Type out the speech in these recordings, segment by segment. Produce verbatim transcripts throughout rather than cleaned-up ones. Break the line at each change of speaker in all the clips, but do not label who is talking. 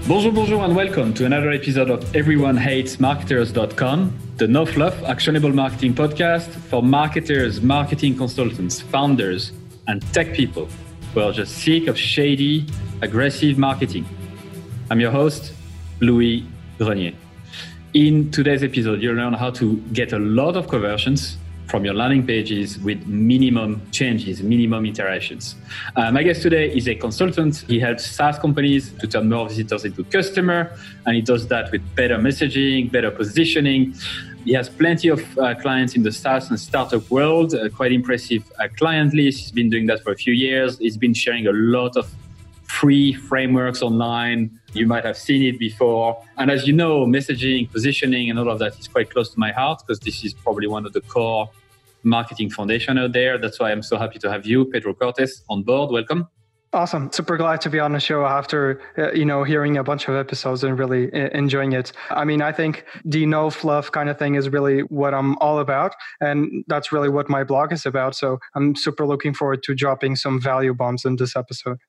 Bonjour, bonjour, and welcome to another episode of everyone hates marketers dot com, the no fluff actionable marketing podcast for marketers, marketing consultants, founders, and tech people who are just sick of shady, aggressive marketing. I'm your host, Louis Grenier. In today's episode, you'll learn how to get a lot of conversions from your landing pages with minimum changes, minimum iterations. Uh, my guest today is a consultant. He helps SaaS companies to turn more visitors into customer, and he does that with better messaging, better positioning. He has plenty of uh, clients in the SaaS and startup world, a quite impressive uh, client list. He's been doing that for a few years. He's been sharing a lot of free frameworks online. You might have seen it before. And as you know, messaging, positioning, and all of that is quite close to my heart because this is probably one of the core marketing foundation out there. That's why I'm so happy to have you, Pedro Cortes, on board. Welcome.
Awesome. Super glad to be on the show after, uh, you know, hearing a bunch of episodes and really uh, enjoying it. I mean, I think the no fluff kind of thing is really what I'm all about. And that's really what my blog is about. So I'm super looking forward to dropping some value bombs in this episode.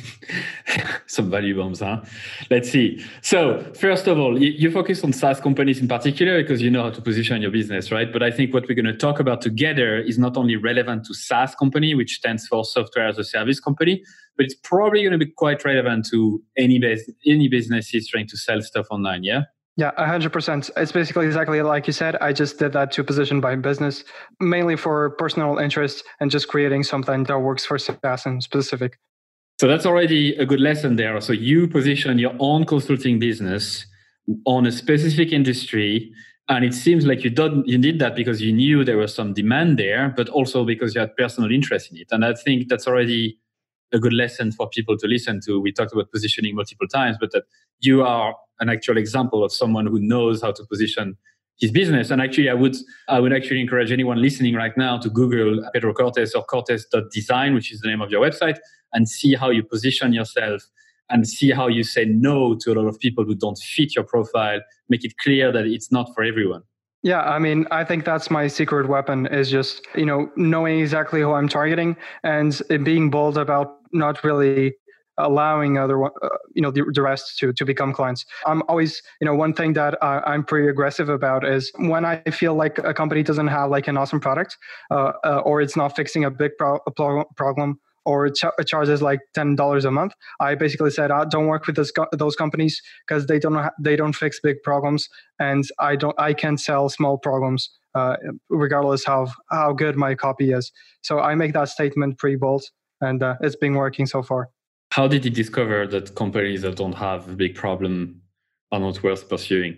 Some value bombs, huh? Let's see. So first of all, you, you focus on SaaS companies in particular because you know how to position your business, right? But I think what we're going to talk about together is not only relevant to SaaS company, which stands for software as a service company, but it's probably going to be quite relevant to any bas- any businesses trying to sell stuff online, yeah?
Yeah, one hundred percent. It's basically exactly like you said. I just did that to position my business, mainly for personal interest and just creating something that works for SaaS in specific.
So that's already a good lesson there. So you position your own consulting business on a specific industry, and it seems like you don't you did that because you knew there was some demand there, but also because you had personal interest in it. And I think that's already a good lesson for people to listen to. We talked about positioning multiple times, but that you are an actual example of someone who knows how to position his business. And actually, I would I would actually encourage anyone listening right now to Google Pedro Cortes or cortes dot design, which is the name of your website, and see how you position yourself and see how you say no to a lot of people who don't fit your profile. Make it clear that it's not for everyone.
Yeah, I mean, I think that's my secret weapon is just, you know, knowing exactly who I'm targeting and being bold about not really allowing other, uh, you know, the, the rest to to become clients. I'm always, you know, one thing that uh, I'm pretty aggressive about is when I feel like a company doesn't have like an awesome product uh, uh, or it's not fixing a big pro- a problem or it, ch- it charges like ten dollars a month. I basically said, I don't work with those, co- those companies because they don't ha- they don't fix big problems, and I don't I can sell small problems uh, regardless of how good my copy is. So I make that statement pretty bold, and uh, it's been working so far.
How did you discover that companies that don't have a big problem are not worth pursuing?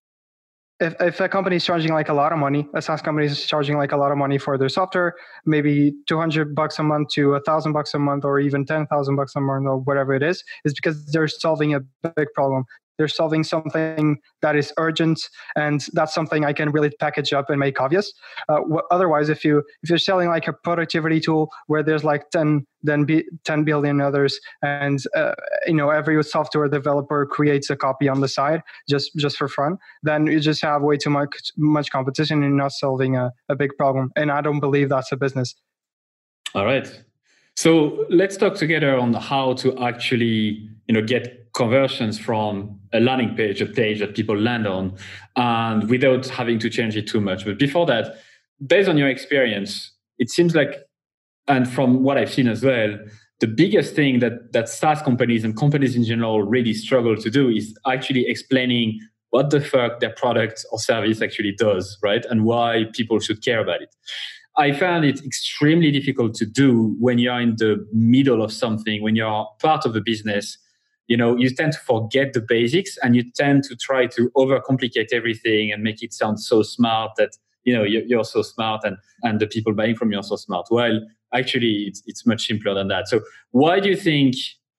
If if a company is charging like a lot of money, a SaaS company is charging like a lot of money for their software, maybe two hundred bucks a month to a thousand bucks a month, or even ten thousand bucks a month, or whatever it is, is because they're solving a big problem. They're solving something that is urgent, and that's something I can really package up and make obvious. Uh, wh- otherwise, if you if you're selling like a productivity tool where there's like ten then be ten billion others, and uh, you know every software developer creates a copy on the side just just for fun, then you just have way too much much competition and you're not solving a, a big problem. And I don't believe that's a business.
All right. So let's talk together on how to actually, you know, get conversions from a landing page, a page that people land on, and without having to change it too much. But before that, based on your experience, it seems like, and from what I've seen as well, the biggest thing that, that SaaS companies and companies in general really struggle to do is actually explaining what the fuck their product or service actually does, right? And why people should care about it. I found it extremely difficult to do when you're in the middle of something, when you're part of a business. You know, you tend to forget the basics and you tend to try to overcomplicate everything and make it sound so smart that, you know, you're, you're so smart and, and the people buying from you are so smart. Well, actually, it's, it's much simpler than that. So why do you think,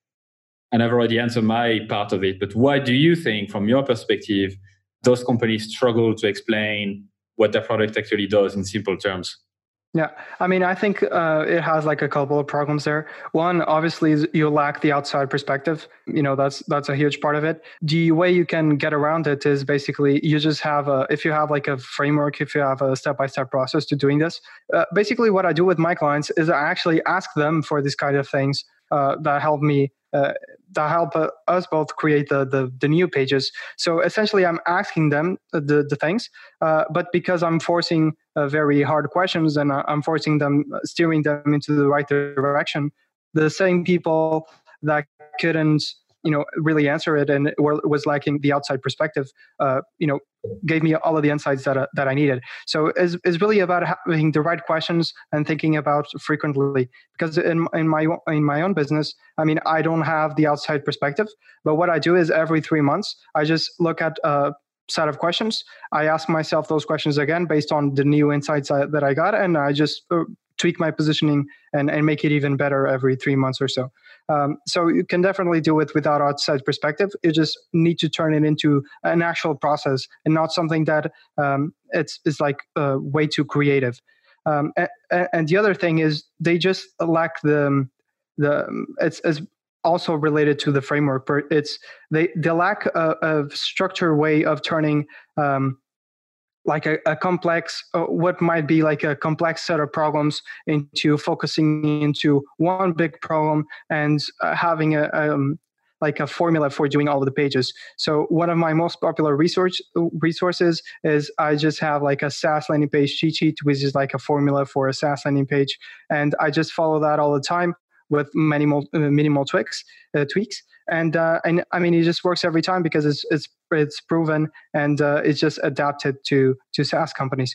and I've already answered my part of it, but why do you think, from your perspective, those companies struggle to explain what their product actually does in simple terms?
Yeah, I mean, I think uh, it has like a couple of problems there. One, obviously, is you lack the outside perspective. You know, that's that's a huge part of it. The way you can get around it is basically you just have a, if you have like a framework, if you have a step-by-step process to doing this. Uh, basically, what I do with my clients is I actually ask them for these kind of things uh, that help me uh, that help uh, us both create the, the the new pages. So essentially, I'm asking them the the things, uh, but because I'm forcing uh, very hard questions and I'm forcing them, steering them into the right direction, the same people that couldn't, you know, really answer it and were, was lacking the outside perspective, uh, you know, gave me all of the insights that uh, that I needed. So it's, it's really about having the right questions and thinking about frequently. Because in in my in my own business, I mean, I don't have the outside perspective, but what I do is every three months, I just look at a set of questions. I ask myself those questions again based on the new insights I, that I got, and I just uh, tweak my positioning and, and make it even better every three months or so. Um, so you can definitely do it without outside perspective. You just need to turn it into an actual process and not something that um, it's, it's like uh, way too creative. Um, and, and the other thing is they just lack the, the it's, it's also related to the framework, but it's they, they lack a, a structured way of turning um, like a, a complex, uh, what might be like a complex set of problems into focusing into one big problem and uh, having a um, like a formula for doing all of the pages. So one of my most popular research resources is I just have like a SaaS landing page cheat sheet, which is like a formula for a SaaS landing page, and I just follow that all the time with minimal uh, minimal tweaks uh, tweaks. And uh, and I mean, it just works every time because it's it's it's proven and uh, it's just adapted to to SaaS companies.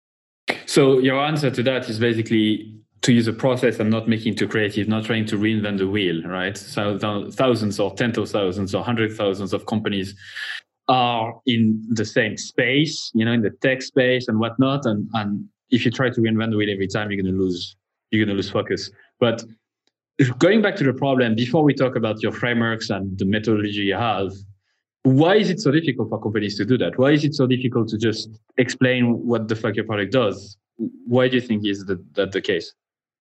So your answer to that is basically to use a process and not making it too creative, not trying to reinvent the wheel, right? So thousands or tens of thousands or hundreds of thousands of companies are in the same space, you know, in the tech space and whatnot. And and if you try to reinvent the wheel every time, you're going to lose you're going to lose focus. But going back to the problem, before we talk about your frameworks and the methodology you have, why is it so difficult for companies to do that? Why is it so difficult to just explain what the fuck your product does? Why do you think is that, that the case?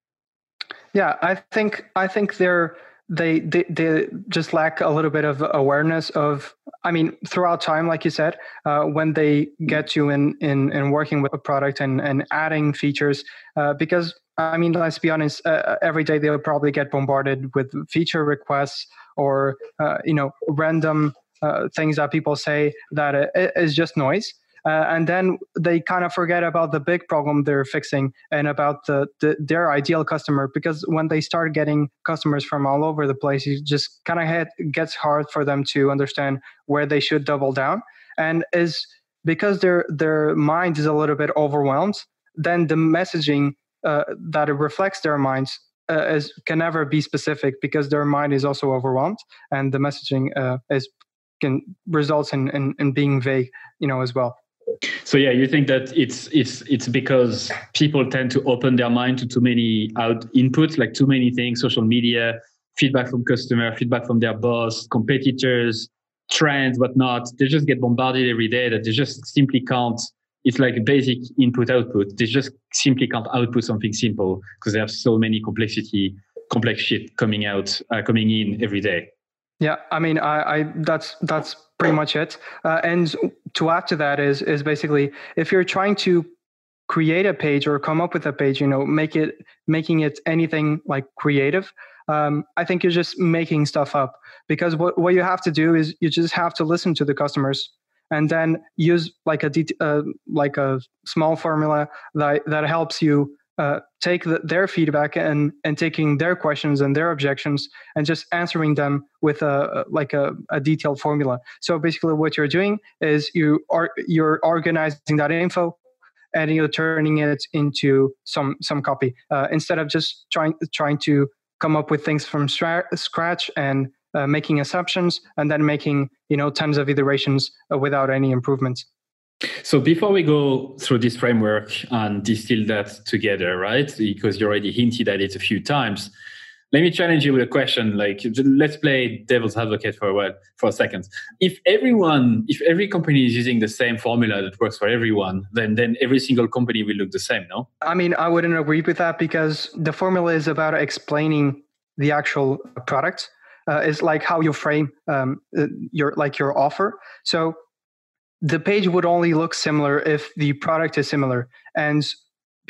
Yeah, I think I think they're they, they they just lack a little bit of awareness of. I mean, throughout time, like you said, uh, when they get you in in in working with a product and and adding features, uh, because I mean, let's be honest, uh, every day they'll probably get bombarded with feature requests or uh, you know random uh, things that people say that it is just noise. Uh, and then they kind of forget about the big problem they're fixing and about the, the their ideal customer, because when they start getting customers from all over the place, it just kind of gets hard for them to understand where they should double down. And is because their their mind is a little bit overwhelmed, then the messaging uh, that it reflects their minds uh, is can never be specific because their mind is also overwhelmed, and the messaging uh, is can results in, in in being vague, you know, as well.
So yeah, you think that it's it's it's because people tend to open their mind to too many out inputs, like too many things, social media, feedback from customer, feedback from their boss, competitors, trends, whatnot. They just get bombarded every day that they just simply can't. It's like a basic input output. They just simply can't output something simple because they have so many complexity, complex shit coming out, uh, coming in every day.
Yeah, I mean, I, I that's that's pretty much it. Uh, and to add to that is is basically if you're trying to create a page or come up with a page, you know, make it making it anything like creative. Um, I think you're just making stuff up, because what what you have to do is you just have to listen to the customers and then use like a det- uh, like a small formula that that helps you. Uh, take the, their feedback and and taking their questions and their objections and just answering them with a like a, a detailed formula. So basically, what you're doing is you are you're organizing that info and you're turning it into some some copy uh, instead of just trying trying to come up with things from stra- scratch and uh, making assumptions and then making you know tons of iterations uh, without any improvements.
So before we go through this framework and distill that together, right? Because you already hinted at it a few times. Let me challenge you with a question. Like, let's play devil's advocate for a while, for a second. If everyone, if every company is using the same formula that works for everyone, then then every single company will look the same, no?
I mean, I wouldn't agree with that because the formula is about explaining the actual product. Uh, it's like how you frame um, your like your offer. So the page would only look similar if the product is similar. And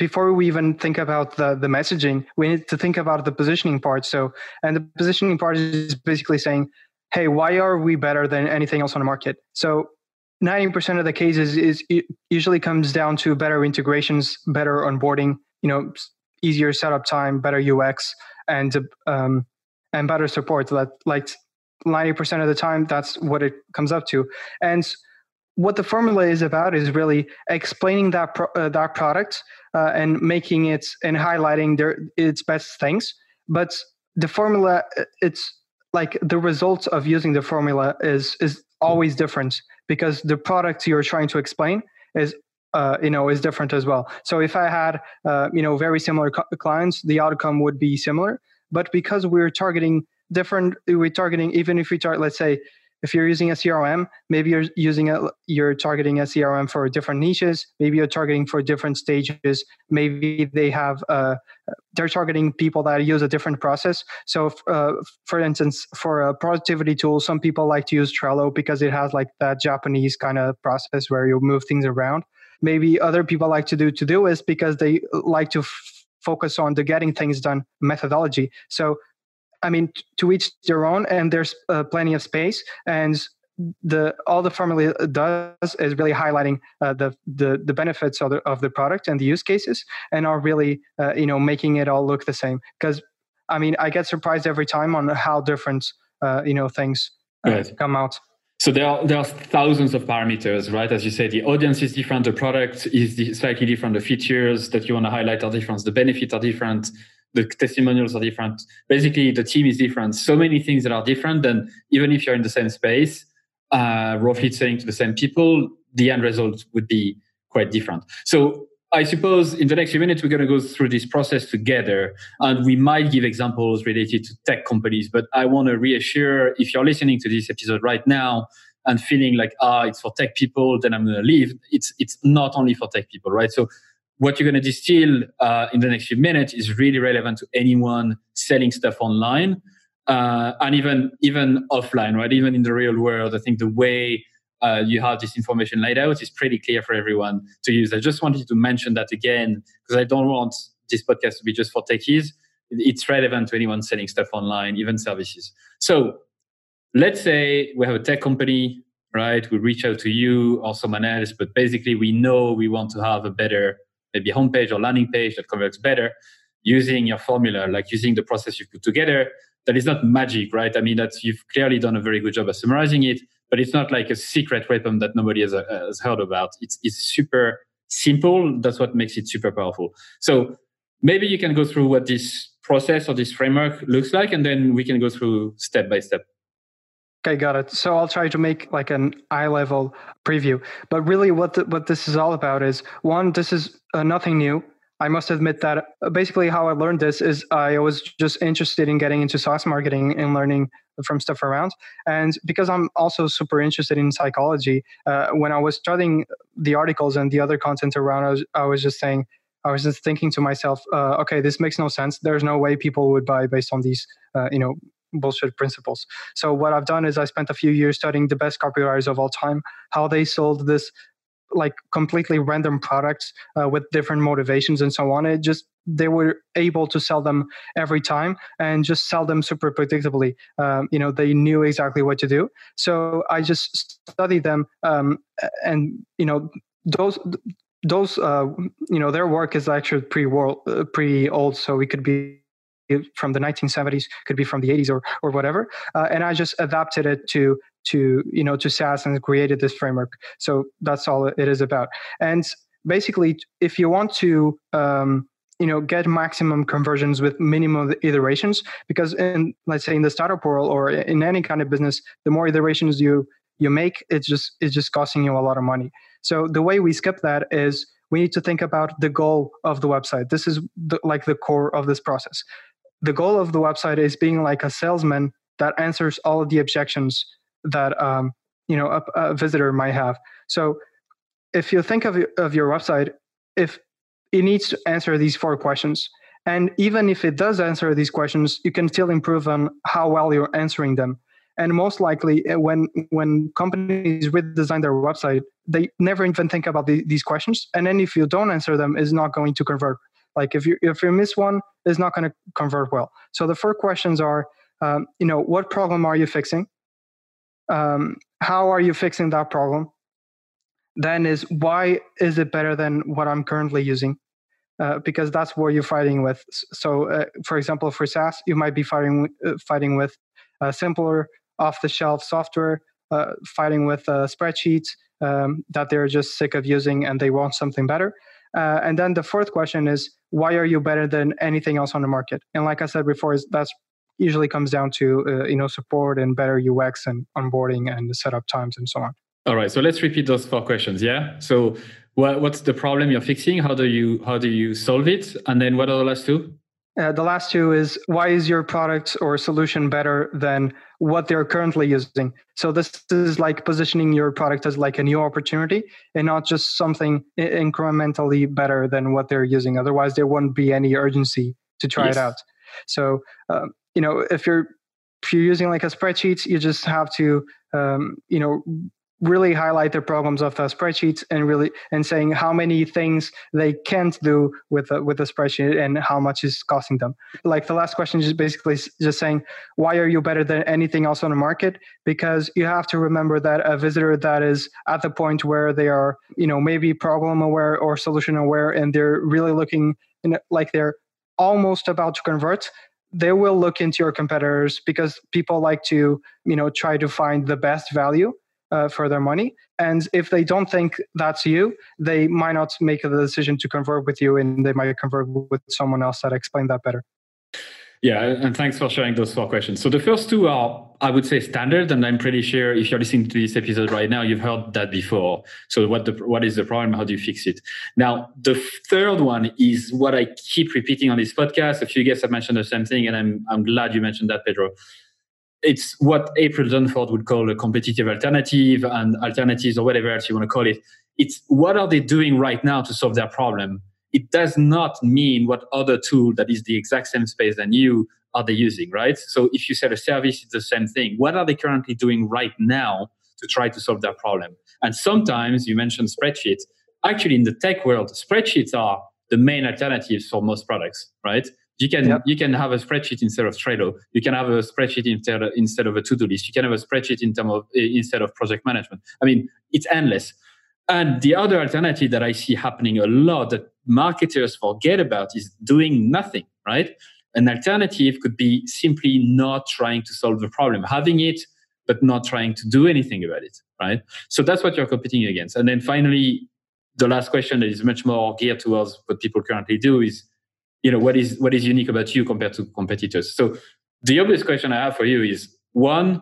before we even think about the, the messaging, we need to think about the positioning part. So, and the positioning part is basically saying, hey, why are we better than anything else on the market? So ninety percent of the cases is it usually comes down to better integrations, better onboarding, you know, easier setup time, better U X, and um, and better support. That like ninety percent of the time, that's what it comes up to. And what the formula is about is really explaining that pro- uh, that product uh, and making it and highlighting their its best things. But the formula, it's like the results of using the formula is is always different because the product you're trying to explain is uh, you know is different as well. So if I had uh, you know very similar co- clients, the outcome would be similar. But because we're targeting different, we're targeting even if we target, let's say, if you're using a C R M, maybe you're using a, you're targeting a C R M for different niches. Maybe you're targeting for different stages. Maybe they have uh, they're targeting people that use a different process. So, uh, for instance, for a productivity tool, some people like to use Trello because it has like that Japanese kind of process where you move things around. Maybe other people like to do Todoist because they like to f- focus on the getting things done methodology. So I mean, to each their own, and there's uh, plenty of space. And the all the formula does is really highlighting uh, the, the the benefits of the of the product and the use cases, and are really uh, you know making it all look the same. Because I mean, I get surprised every time on how different uh, you know things uh,
Right.
come out.
So there are there are thousands of parameters, right? As you say, the audience is different, the product is slightly different, the features that you want to highlight are different, the benefits are different, the testimonials are different. Basically, the team is different. So many things that are different. Then even if you're in the same space, uh, roughly selling to the same people, the end result would be quite different. So I suppose in the next few minutes, we're going to go through this process together, and we might give examples related to tech companies. But I want to reassure, if you're listening to this episode right now and feeling like, ah, it's for tech people, then I'm going to leave. It's it's not only for tech people, right? So what you're going to distill uh, in the next few minutes is really relevant to anyone selling stuff online uh, and even even offline, right? Even in the real world, I think the way uh, you have this information laid out is pretty clear for everyone to use. I just wanted to mention that again because I don't want this podcast to be just for techies. It's relevant to anyone selling stuff online, even services. So let's say we have a tech company, right? We reach out to you or someone else, but basically we know we want to have a better maybe homepage or landing page that converts better using your formula, like using the process you've put together. That is not magic, right? I mean, that's you've clearly done a very good job of summarizing it, but it's not like a secret weapon that nobody has, uh, has heard about. It's it's super simple. That's what makes it super powerful. So maybe you can go through what this process or this framework looks like, and then we can go through step by step.
Okay, got it. So I'll try to make like an eye level preview. But really what the, what this is all about is, one, this is uh, nothing new. I must admit that basically how I learned this is I was just interested in getting into SaaS marketing and learning from stuff around. And because I'm also super interested in psychology, uh, when I was studying the articles and the other content around, I was, I was just saying, I was just thinking to myself, uh, okay, this makes no sense. There's no way people would buy based on these, uh, you know, bullshit principles. So what I've done is I spent a few years studying the best copywriters of all time, how they sold this like completely random products uh, with different motivations and so on. It just, they were able to sell them every time and just sell them super predictably. Um, you know, they knew exactly what to do. So I just studied them um, and, you know, those, those, uh, you know, their work is actually pretty world, uh, pretty old. So it could be from the nineteen seventies, could be from the eighties or or whatever. Uh, and I just adapted it to to you know to SaaS and created this framework. So that's all it is about. And basically, if you want to um, you know get maximum conversions with minimum iterations, because in let's say in the startup world or in any kind of business, the more iterations you you make, it's just it's just costing you a lot of money. So the way we skip that is we need to think about the goal of the website. This is the, like the core of this process. The goal of the website is being like a salesman that answers all of the objections that um, you know a, a visitor might have. So if you think of, of your website, if it needs to answer these four questions, and even if it does answer these questions, you can still improve on how well you're answering them. And most likely, when when companies redesign their website, they never even think about the, these questions. And then if you don't answer them, it's not going to convert. Like if you if you miss one, it's not going to convert well. So the first questions are, um, you know, what problem are you fixing? Um, how are you fixing that problem? Then is, why is it better than what I'm currently using? Uh, because that's what you're fighting with. So, uh, for example, for SaaS, you might be fighting uh, fighting with uh, simpler, off-the-shelf software, uh, fighting with uh, spreadsheets um, that they're just sick of using and they want something better. Uh, and then the fourth question is, why are you better than anything else on the market? And like I said before, is that's usually comes down to uh, you know support and better U X and onboarding and the setup times and so on.
All right, so let's repeat those four questions. Yeah. So, what, what's the problem you're fixing? How do you how do you solve it? And then what are the last two?
Uh, the last two is, why is your product or solution better than what they're currently using? So this is like positioning your product as like a new opportunity and not just something incrementally better than what they're using. Otherwise, there wouldn't be any urgency to try yes. it out. So, um, you know, if you're if you're using like a spreadsheet, you just have to, um, you know, really highlight the problems of the spreadsheets and really and saying how many things they can't do with a, with a spreadsheet and how much is costing them. Like the last question is basically just saying, why are you better than anything else on the market? Because you have to remember that a visitor that is at the point where they are, you know, maybe problem aware or solution aware, and they're really looking in, like they're almost about to convert, they will look into your competitors because people like to, you know, try to find the best value Uh, for their money. And if they don't think that's you, they might not make the decision to convert with you, and they might convert with someone else that explained that better.
Yeah, and thanks for sharing those four questions. So the first two are, I would say, standard, and I'm pretty sure if you're listening to this episode right now, you've heard that before. So what the what is the problem? How do you fix it? Now, the third one is what I keep repeating on this podcast. A few guests have mentioned the same thing, and I'm I'm glad you mentioned that, Pedro. It's what April Dunford would call a competitive alternative, and alternatives or whatever else you want to call it. It's what are they doing right now to solve their problem? It does not mean what other tool that is the exact same space than you are they using, right? So if you sell a service, it's the same thing. What are they currently doing right now to try to solve their problem? And sometimes you mentioned spreadsheets. Actually, in the tech world, spreadsheets are the main alternatives for most products, right? You can yep. you can have a spreadsheet instead of Trello. You can have a spreadsheet instead of, instead of a to-do list. You can have a spreadsheet in term of instead of project management. I mean, it's endless. And the other alternative that I see happening a lot that marketers forget about is doing nothing, right? An alternative could be simply not trying to solve the problem, having it, but not trying to do anything about it, right? So that's what you're competing against. And then finally, the last question that is much more geared towards what people currently do is, you know, what is what is unique about you compared to competitors? So the obvious question I have for you is, one,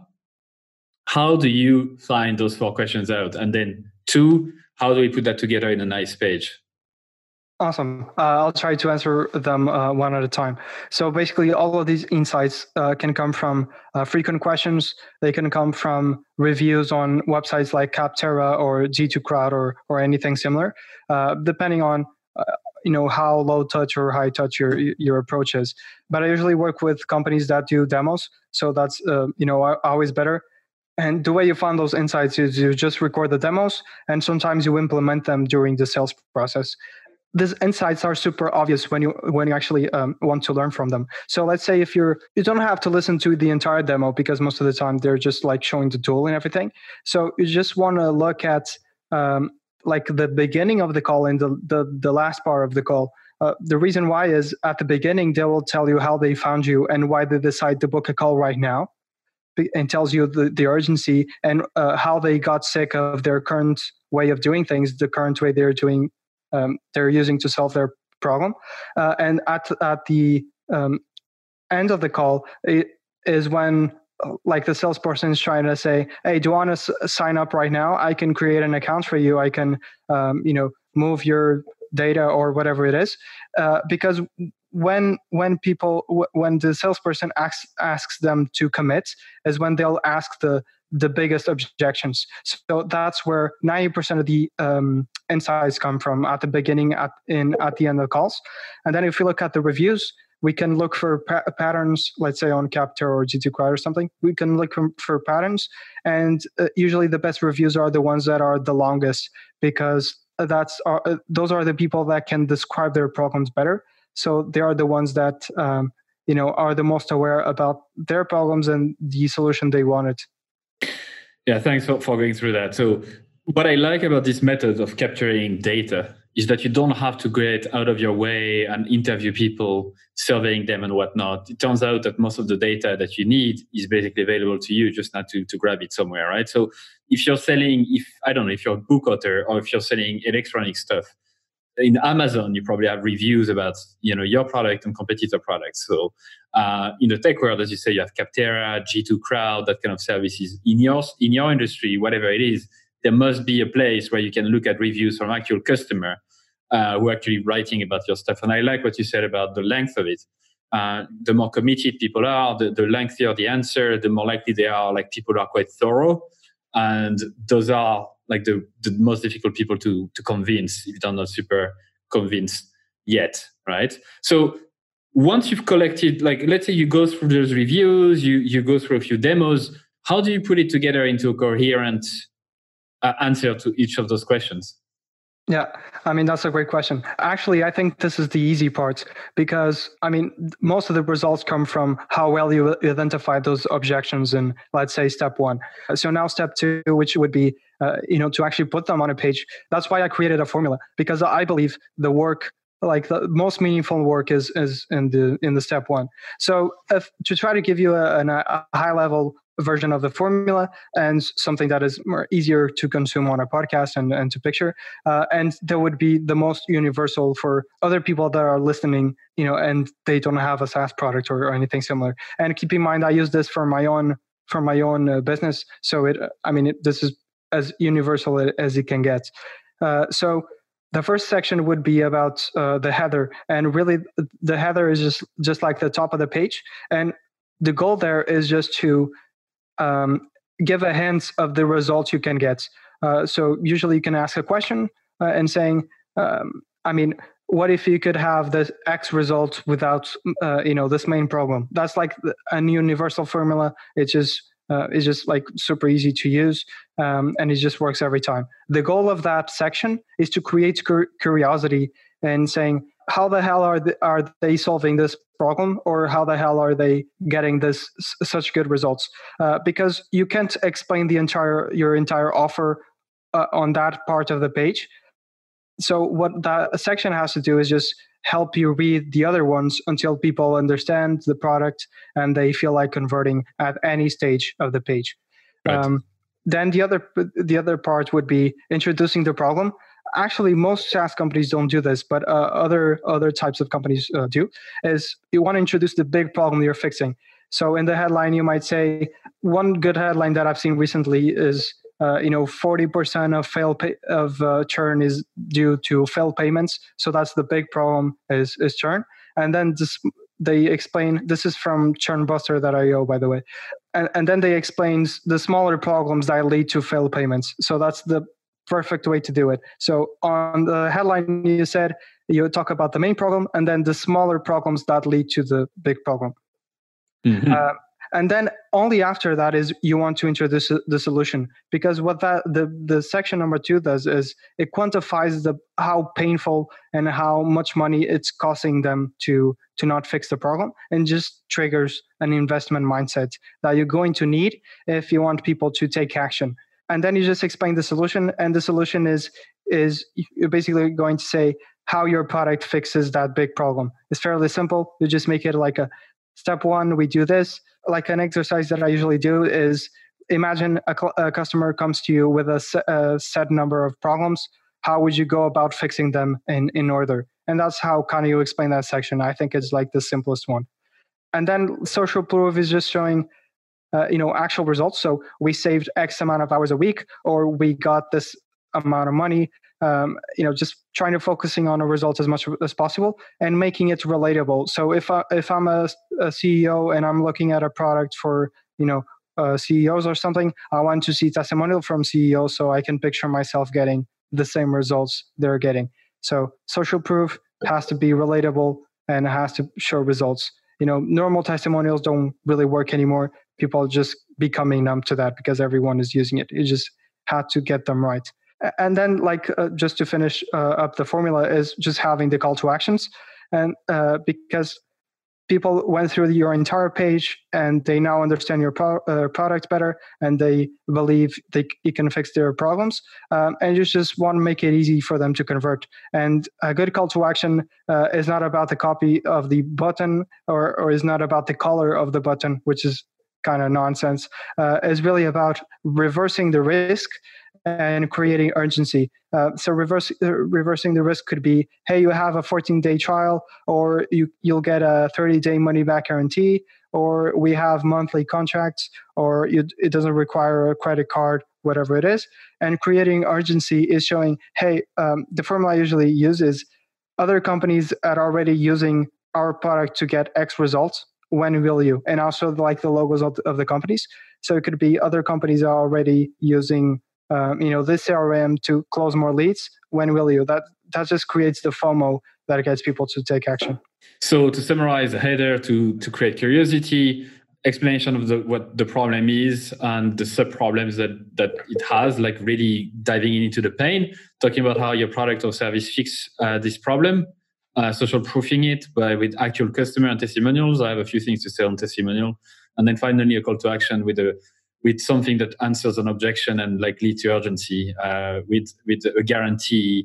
how do you find those four questions out? And then two, how do we put that together in a nice page?
Awesome. Uh, I'll try to answer them uh, one at a time. So basically, all of these insights uh, can come from uh, frequent questions. They can come from reviews on websites like Capterra or G two Crowd or or anything similar, uh, depending on uh, you know how low touch or high touch your your approach is. But I usually work with companies that do demos, so that's uh, you know always better. And the way you find those insights is you just record the demos, and sometimes you implement them during the sales process. These insights are super obvious when you when you actually um, want to learn from them. So let's say if you're you don't have to listen to the entire demo because most of the time they're just like showing the tool and everything. So you just want to look at um, like the beginning of the call and the the, the last part of the call. Uh, the reason why is at the beginning they will tell you how they found you and why they decide to book a call right now, and tells you the, the urgency and uh, how they got sick of their current way of doing things, the current way they're doing. Um, they're using to solve their problem. Uh, and at at the um, end of the call it is when like the salesperson is trying to say, hey, do you want to s- sign up right now? I can create an account for you. I can, um, you know, move your data or whatever it is. Uh, because when when people, w- when the salesperson asks, asks them to commit is when they'll ask the the biggest objections. So that's where ninety percent of the um, insights come from, at the beginning, at in at the end of the calls. And then if you look at the reviews, we can look for pa- patterns, let's say on Capterra or G two Crowd or something. We can look for, for patterns, and uh, usually the best reviews are the ones that are the longest, because that's uh, those are the people that can describe their problems better. So they are the ones that um, you know are the most aware about their problems and the solution they wanted.
Yeah, thanks for, for going through that. So what I like about this method of capturing data is that you don't have to get out of your way and interview people, surveying them and whatnot. It turns out that most of the data that you need is basically available to you, just not to, to grab it somewhere, right? So if you're selling, if I don't know, if you're a book author or if you're selling electronic stuff, in Amazon, you probably have reviews about, you know, your product and competitor products. So uh, in the tech world, as you say, you have Capterra, G two Crowd, that kind of services. In your in your industry, whatever it is, there must be a place where you can look at reviews from actual customer uh, who are actually writing about your stuff. And I like what you said about the length of it. Uh, the more committed people are, the, the lengthier the answer, the more likely they are like people who are quite thorough. And those are like the, the most difficult people to to convince if they're not super convinced yet, right? So once you've collected, like, let's say you go through those reviews, you you go through a few demos, how do you put it together into a coherent uh, answer to each of those questions?
Yeah, I mean, that's a great question. Actually, I think this is the easy part, because, I mean, most of the results come from how well you identify those objections in, let's say, step one. So now step two, which would be, uh, you know, to actually put them on a page. That's why I created a formula, because I believe the work, like the most meaningful work is is in the in the step one. So if, to try to give you a, a high level version of the formula and something that is more easier to consume on a podcast and, and to picture, uh, and that would be the most universal for other people that are listening, you know, and they don't have a SaaS product or, or anything similar. And keep in mind, I use this for my own for my own uh, business, so it I mean it, this is as universal as it can get. Uh, so the first section would be about uh, the header, and really the header is just just like the top of the page, and the goal there is just to um, give a hint of the results you can get. Uh, so usually you can ask a question uh, and saying, um, I mean, what if you could have this X result without, uh, you know, this main problem? That's like a universal formula. It's just uh, it's just like super easy to use, um, and it just works every time. The goal of that section is to create cur- curiosity and saying, how the hell are they, are they solving this problem, or how the hell are they getting this such good results? Uh, because you can't explain the entire your entire offer uh, on that part of the page. So what that section has to do is just help you read the other ones until people understand the product and they feel like converting at any stage of the page. Right. Um, then the other the other part would be introducing the problem. Actually, most SaaS companies don't do this, but uh, other other types of companies uh, do. Is you want to introduce the big problem you're fixing. So in the headline, you might say, one good headline that I've seen recently is, uh, you know, forty percent of fail pay, of uh, churn is due to failed payments. So that's the big problem is is churn. And then this, they explain, this is from churnbuster dot io, by the way. And, and then they explain the smaller problems that lead to failed payments. So that's the perfect way to do it. So on the headline, you said you talk about the main problem and then the smaller problems that lead to the big problem. Mm-hmm. Uh, and then only after that is you want to introduce the solution, because what that the the section number two does is it quantifies the how painful and how much money it's costing them to to not fix the problem, and just triggers an investment mindset that you're going to need if you want people to take action. And then you just explain the solution, and the solution is is you're basically going to say how your product fixes that big problem. It's fairly simple. You just make it like a step one, we do this. Like an exercise that I usually do is imagine a, cl- a customer comes to you with a, se- a set number of problems. How would you go about fixing them in, in order? And that's how kind of you explain that section. I think it's like the simplest one. And then social proof is just showing Uh, you know, actual results. So we saved X amount of hours a week, or we got this amount of money. Um, you know, just trying to focusing on a result as much as possible and making it relatable. So if I, if I'm a, a C E O and I'm looking at a product for, you know, uh, C E Os or something, I want to see testimonial from C E Os so I can picture myself getting the same results they're getting. So social proof has to be relatable and it has to show results. You know, normal testimonials don't really work anymore. People are just becoming numb to that because everyone is using it. You just had to get them right. And then, like, uh, just to finish uh, up the formula is just having the call to actions. And uh, because people went through your entire page and they now understand your pro- uh, product better, and they believe they, you can fix their problems. Um, and you just want to make it easy for them to convert. And a good call to action uh, is not about the copy of the button, or, or is not about the color of the button, which is kind of nonsense. Uh, it's really about reversing the risk and creating urgency. Uh, so reverse, uh, reversing the risk could be, hey, you have a fourteen-day trial, or you, you'll get a thirty-day money-back guarantee, or we have monthly contracts, or you, it doesn't require a credit card, whatever it is. And creating urgency is showing, hey, um, the formula I usually use is other companies are already using our product to get X results. When will you? And also like the logos of, of the companies. So it could be other companies are already using Um, you know, this C R M to close more leads. When will you? That that just creates the FOMO that gets people to take action.
So to summarize, a header to to create curiosity, explanation of the what the problem is and the sub problems that that it has, like really diving into the pain, talking about how your product or service fix uh, this problem, uh, social proofing it by with actual customer and testimonials. I have a few things to say on testimonial, and then finally a call to action with a with something that answers an objection and like leads to urgency, uh, with with a guarantee,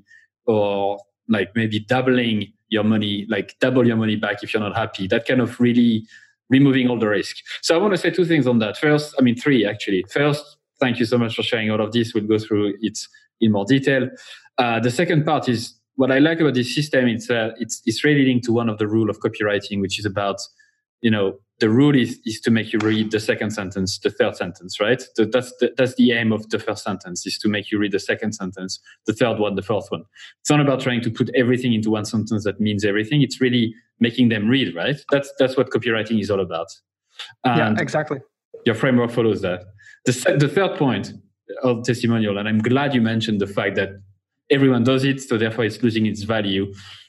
or like maybe doubling your money, like double your money back if you're not happy. That kind of really removing all the risk. So I want to say two things on that. First, I mean three actually. First, thank you so much for sharing all of this. We'll go through it in more detail. Uh, the second part is what I like about this system. It's uh, it's it's really linked to one of the rule of copywriting, which is about, you know, the rule is, is to make you read the second sentence, the third sentence, right? So that's the, that's the aim of the first sentence, is to make you read the second sentence, the third one, the fourth one. It's not about trying to put everything into one sentence that means everything. It's really making them read, right? That's that's what copywriting is all about.
And yeah, exactly.
Your framework follows that. The, the third point of testimonial, and I'm glad you mentioned the fact that everyone does it, so therefore it's losing its value.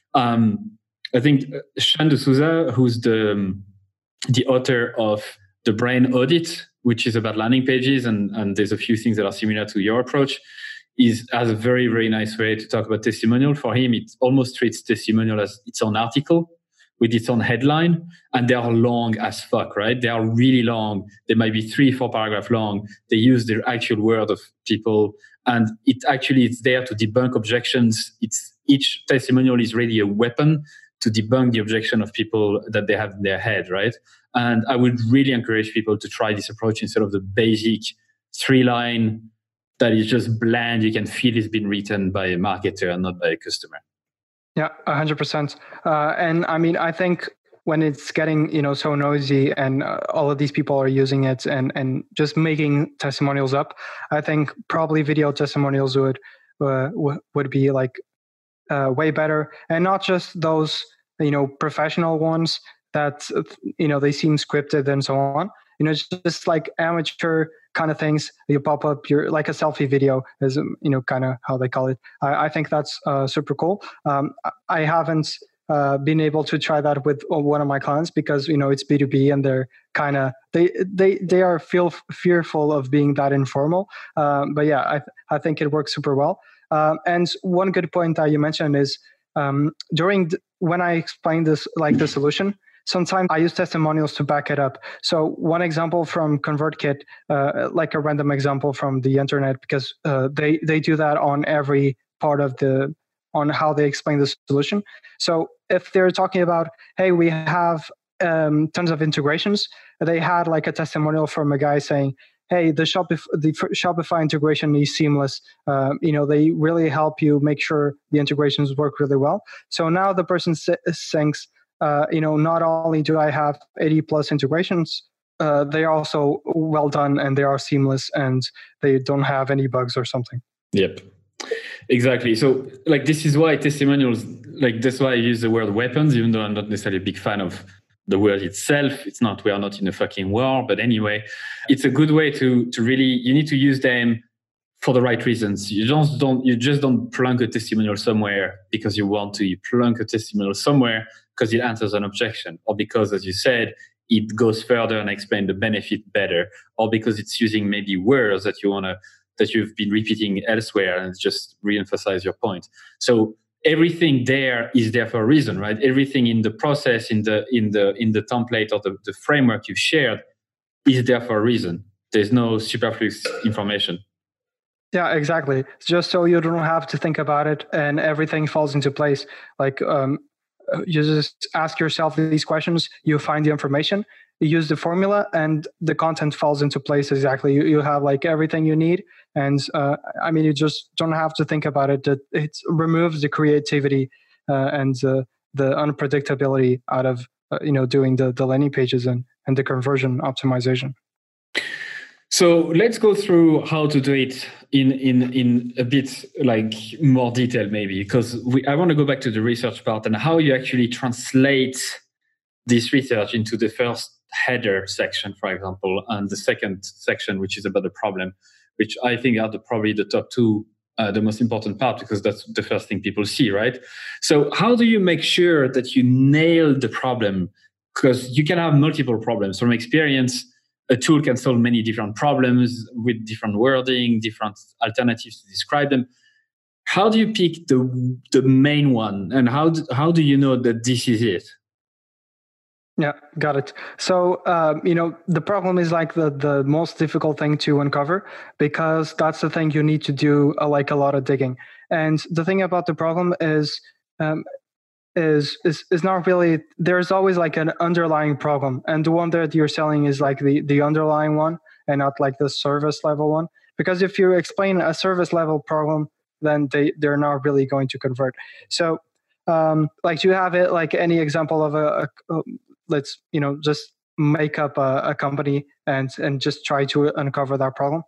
Um, I think Sean D'Souza, who's the... Um, the author of The Brain Audit, which is about landing pages, and, and there's a few things that are similar to your approach, is has a very, very nice way to talk about testimonial. For him, it almost treats testimonial as its own article with its own headline, and they are long as fuck, right? They are really long. They might be three, four paragraphs long. They use the actual word of people, and it actually it's there to debunk objections. It's each testimonial is really a weapon to debunk the objection of people that they have in their head, right? And I would really encourage people to try this approach instead of the basic three-line that is just bland. You can feel it's been written by a marketer and not by a customer.
Yeah, one hundred percent. Uh, and I mean, I think when it's getting, you know, so noisy and uh, all of these people are using it and, and just making testimonials up, I think probably video testimonials would uh, w- would be like Uh, way better, and not just those, you know, professional ones that, you know, they seem scripted and so on. You know, just, just like amateur kind of things. You pop up your like a selfie video is, you know, kind of how they call it. I, I think that's uh, super cool. Um, I haven't uh, been able to try that with one of my clients because, you know, it's B two B and they're kind of they they they are feel fearful of being that informal. Um, but yeah, I I think it works super well. Um, and one good point that you mentioned is um, during th- when I explain this, like the solution, sometimes I use testimonials to back it up. So one example from ConvertKit, uh, like a random example from the internet, because uh, they they do that on every part of the on how they explain the solution. So if they're talking about, hey, we have um, tons of integrations, they had like a testimonial from a guy saying, hey, the Shopify, the Shopify integration is seamless. Uh, you know, they really help you make sure the integrations work really well. So now the person thinks, uh, you know, not only do I have eighty plus integrations, uh, they are also well done and they are seamless and they don't have any bugs or something.
Yep, exactly. So like, this is why testimonials, like that's why I use the word weapons, even though I'm not necessarily a big fan of the word itself. It's not, we are not in a fucking war, but anyway, it's a good way to to really, you need to use them for the right reasons. You don't don't you just don't plunk a testimonial somewhere because you want to. You plunk a testimonial somewhere because it answers an objection, or because, as you said, it goes further and explains the benefit better, or because it's using maybe words that you want to that you've been repeating elsewhere and just re-emphasize your point. So everything there is there for a reason, right? Everything in the process, in the in the in the template or the, the framework you've shared is there for a reason. There's no superfluous information.
Yeah, exactly. Just so you don't have to think about it and everything falls into place. Like um, you just ask yourself these questions, you find the information, you use the formula, and the content falls into place exactly. You, you have like everything you need. And uh, I mean, you just don't have to think about it. It, it removes the creativity uh, and uh, the unpredictability out of uh, you know doing the, the landing pages and, and the conversion optimization.
So let's go through how to do it in in in a bit like more detail, maybe, because we, I want to go back to the research part and how you actually translate this research into the first header section, for example, and the second section, which is about the problem, which I think are the, probably the top two, uh, the most important part, because that's the first thing people see, right? So how do you make sure that you nail the problem? Because you can have multiple problems. From experience, a tool can solve many different problems with different wording, different alternatives to describe them. How do you pick the the main one, and how do, how do you know that this is it?
Yeah, got it. So, um, you know, the problem is like the, the most difficult thing to uncover, because that's the thing you need to do uh, like a lot of digging. And the thing about the problem is, um, is, is, is not really, there's always like an underlying problem. And the one that you're selling is like the, the underlying one and not like the service level one. Because if you explain a service level problem, then they, they're not really going to convert. So, um, like, do you have it like any example of a, a let's you know just make up a, a company and and just try to uncover that problem?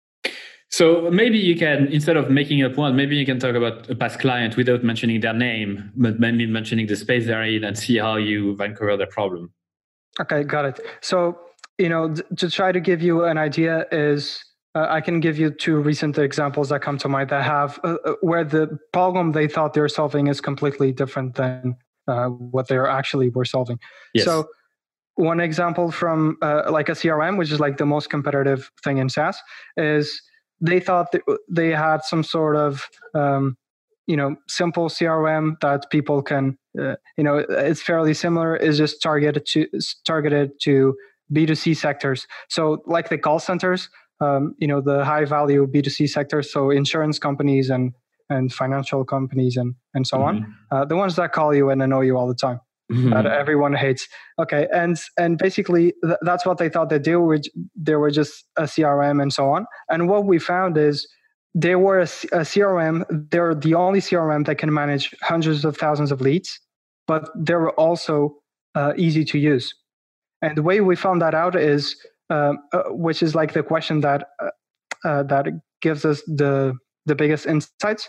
So maybe you can, instead of making up one, maybe you can talk about a past client without mentioning their name, but maybe mentioning the space they're in, and see how you uncover their problem.
Okay, got it. So you know th- to try to give you an idea is uh, I can give you two recent examples that come to mind that have uh, where the problem they thought they were solving is completely different than Uh, what they actually were solving.
Yes.
So one example from uh, like a C R M, which is like the most competitive thing in SaaS, is they thought that they had some sort of um, you know simple C R M that people can uh, you know it's fairly similar, is just targeted to targeted to B two C sectors. So like the call centers, um, you know the high value B two C sectors, so insurance companies and and financial companies and, and so mm-hmm. on. Uh, the ones that call you and annoy you all the time, mm-hmm. that everyone hates. Okay, and and basically th- that's what they thought they do. Which they were just a C R M and so on. And what we found is they were a, a C R M. They're the only C R M that can manage hundreds of thousands of leads, but they were also uh, easy to use. And the way we found that out is, uh, uh, which is like the question that uh, uh, that gives us the the biggest insights,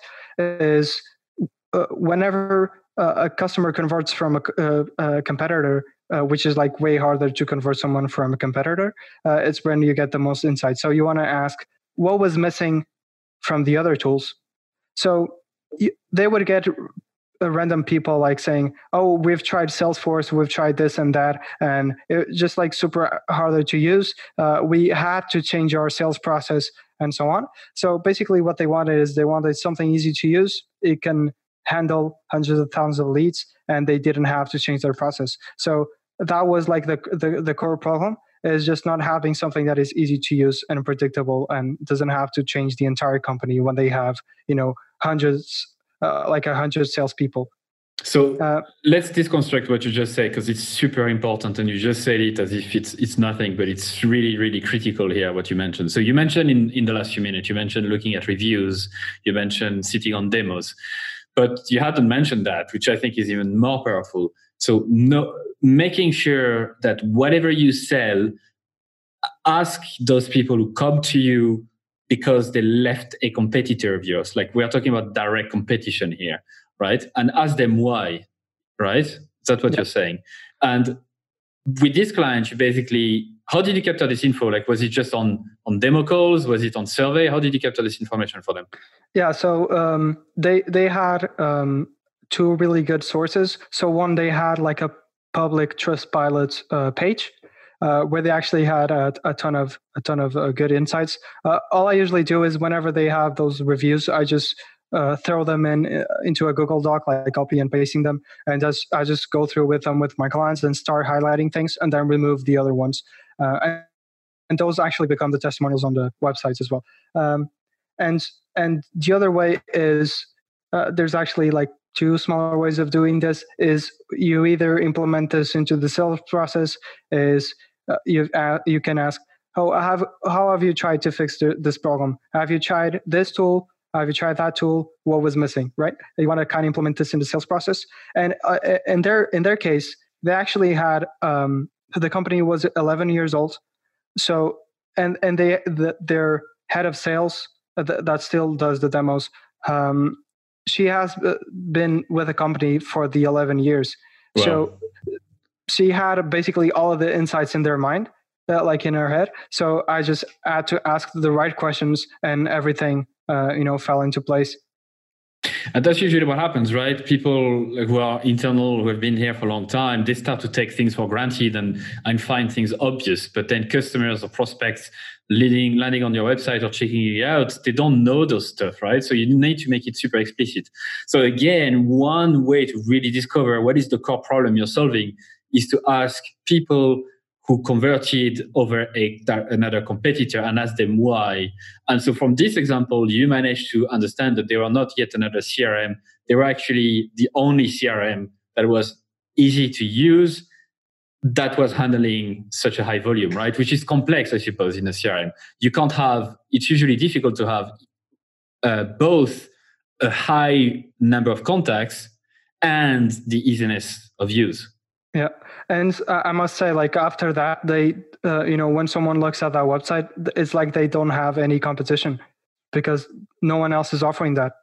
is uh, whenever uh, a customer converts from a, uh, a competitor, uh, which is like way harder to convert someone from a competitor, uh, it's when you get the most insight. So you want to ask, what was missing from the other tools? So you, they would get random people like saying, oh, we've tried Salesforce, we've tried this and that, and it's just like super harder to use. Uh, we had to change our sales process and so on. So basically what they wanted is they wanted something easy to use. It can handle hundreds of thousands of leads, and they didn't have to change their process. So that was like the the, the core problem, is just not having something that is easy to use and predictable and doesn't have to change the entire company when they have, you know, hundreds, uh, like a hundred salespeople.
So uh, let's deconstruct what you just said, because it's super important, and you just said it as if it's it's nothing, but it's really, really critical here, what you mentioned. So you mentioned in, in the last few minutes, you mentioned looking at reviews, you mentioned sitting on demos, but you hadn't mentioned that, which I think is even more powerful. So no, making sure that whatever you sell, ask those people who come to you because they left a competitor of yours. Like, we're talking about direct competition here. Right? And ask them why, right? That's what yep. you're saying. And with this client, you basically how did you capture this info? Like, was it just on, on demo calls? Was it on survey? How did you capture this information for them?
Yeah, so um, they they had um, two really good sources. So one, they had like a public Trustpilot uh, page uh, where they actually had a, a ton of a ton of uh, good insights. Uh, all I usually do is whenever they have those reviews, I just uh, throw them in uh, into a Google Doc, like copy and pasting them, and just I just go through with them with my clients and start highlighting things, and then remove the other ones. Uh, and, and those actually become the testimonials on the websites as well. Um, and and the other way is uh, there's actually like two smaller ways of doing this. Is you either implement this into the sales process. Is uh, you uh, you can ask, oh, have how have you tried to fix the, this problem? Have you tried this tool? Have you tried that tool? What was missing? Right? You want to kind of implement this in the sales process. And uh, in their in their case, they actually had um, the company was eleven years old. So and and they the, their head of sales uh, th- that still does the demos. Um, she has been with the company for the eleven years. Wow. So she had basically all of the insights in their mind, uh, like in her head. So I just had to ask the right questions, and everything, uh, you know, fell into place.
And that's usually what happens, right? People who are internal, who have been here for a long time, they start to take things for granted and, and find things obvious. But then customers or prospects leading, landing on your website or checking it out, they don't know those stuff, right? So you need to make it super explicit. So again, one way to really discover what is the core problem you're solving is to ask people who converted over a, another competitor and ask them why. And so from this example, you managed to understand that they were not yet another C R M. They were actually the only C R M that was easy to use, that was handling such a high volume, right? Which is complex, I suppose, in a C R M. You can't have, it's usually difficult to have uh, both a high number of contacts and the easiness of use.
Yeah. And uh, I must say, like, after that, they, uh, you know, when someone looks at that website, it's like they don't have any competition because no one else is offering that.